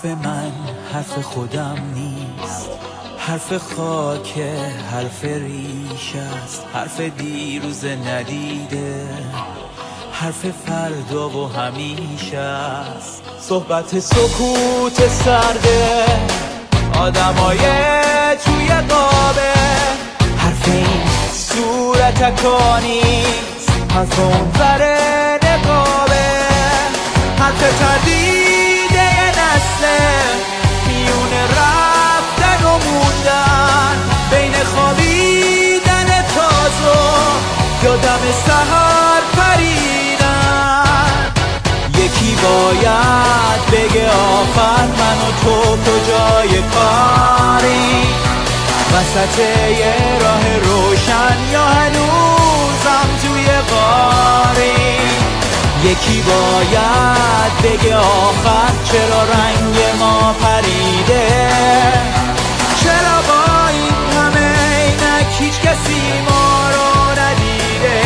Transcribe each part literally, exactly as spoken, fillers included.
حرف من حرف خودم نیست، حرف خاک، حرف ریش است، حرف دیروز ندیده، حرف فردا و همیشه است. صحبت سکوت سرده آدمای توی قابه، حرف این صورتکا نیست، حرف اون ور نقابه، حرف تردید یه نسله میون رفتن و موندن، بین خوابیدن تازه یادم سحر پریدن. یکی باید بگه آخر من و تو کجای کاری، وسط یه راه روشن یا هنوزم توی غاری. یکی باید بگه آخر چرا رنگ ما پریده، چرا با این همه عینک هیچ کسی ما رو ندیده.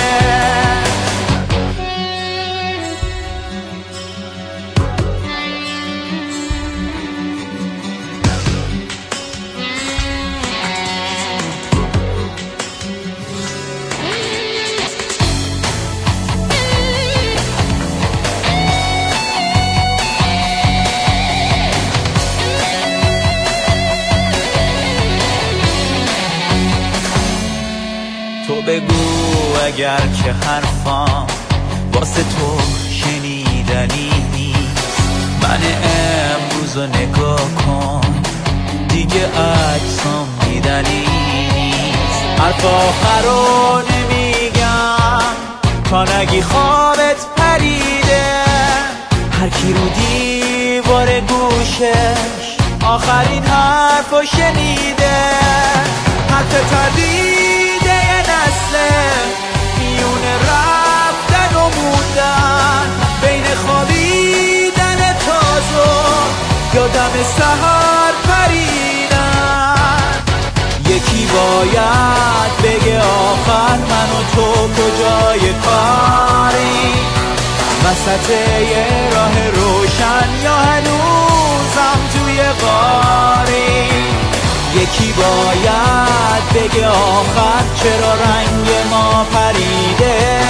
تو بگو اگر که حرفام واسه تو شنیدنی نیست، من امروز رو نگاه کن دیگه عکسام دیدنی نیست. حرف آخر رو نمیگم تا نگی خوابت پریده، هر کی رو دیوار گوشش آخرین حرف رو شنیده. حرف تردید میون رفتن و موندن، بین خوابیدن تازه یادم سحر پریدن. یکی باید بگه آخر من و تو کجای کاری، وسط یه راه روشن یا هنوزم توی غاری. یکی باید بگه آخر چرا رنگ ما پریده،